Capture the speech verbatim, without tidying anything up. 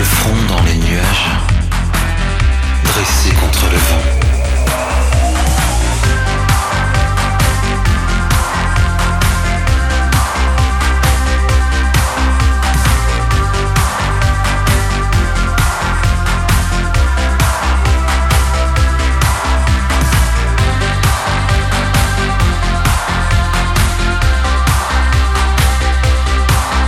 front dans les nuages, dressé contre le vent.